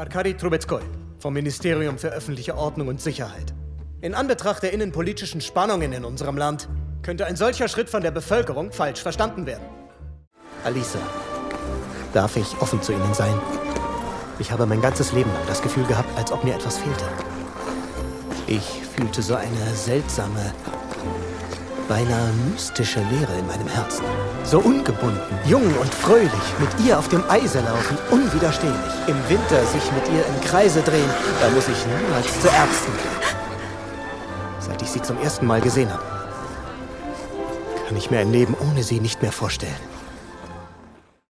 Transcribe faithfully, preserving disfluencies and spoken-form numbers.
Arkadi Trubetskoy, vom Ministerium für öffentliche Ordnung und Sicherheit. In Anbetracht der innenpolitischen Spannungen in unserem Land könnte ein solcher Schritt von der Bevölkerung falsch verstanden werden. Alisa, darf ich offen zu Ihnen sein? Ich habe mein ganzes Leben lang das Gefühl gehabt, als ob mir etwas fehlte. Ich fühlte so eine seltsame, beinahe mystische Leere in meinem Herzen. So ungebunden, jung und fröhlich, mit ihr auf dem Eise laufen, unwiderstehlich. Im Winter sich mit ihr im Kreise drehen, da muss ich niemals zu Ärzten gehen. Seit ich sie zum ersten Mal gesehen habe, kann ich mir ein Leben ohne sie nicht mehr vorstellen.